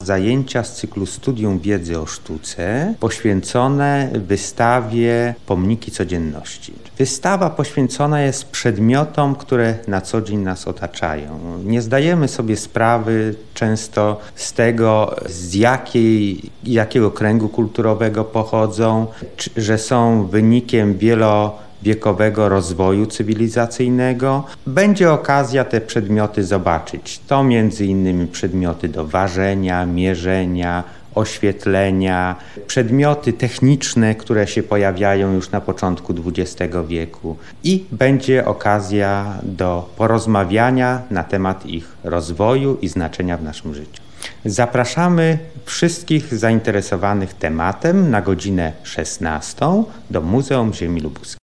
zajęcia z cyklu Studium Wiedzy o Sztuce poświęcone wystawie Pomniki Codzienności. Wystawa poświęcona jest przedmiotom, które na co dzień nas otaczają. Nie zdajemy sobie sprawy często z tego, z jakiego kręgu kulturowego pochodzą, że są wynikiem wielowiekowego rozwoju cywilizacyjnego. Będzie okazja te przedmioty zobaczyć. To między innymi przedmioty do ważenia, mierzenia, oświetlenia, przedmioty techniczne, które się pojawiają już na początku XX wieku i będzie okazja do porozmawiania na temat ich rozwoju i znaczenia w naszym życiu. Zapraszamy wszystkich zainteresowanych tematem na godzinę 16 do Muzeum Ziemi Lubuskiej.